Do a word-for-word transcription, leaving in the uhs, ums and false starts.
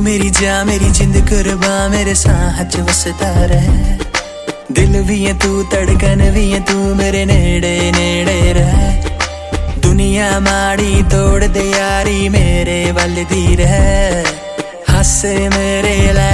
मेरी जा मेरी जिंद कुर्बा मेरे साह च वसदा रहे। दिल भी है तू धड़कन भी है तू मेरे नेड़े नेड़े रहे। दुनिया माड़ी तोड़ दे यारी मेरे वल दी रहे। हस मेरे लै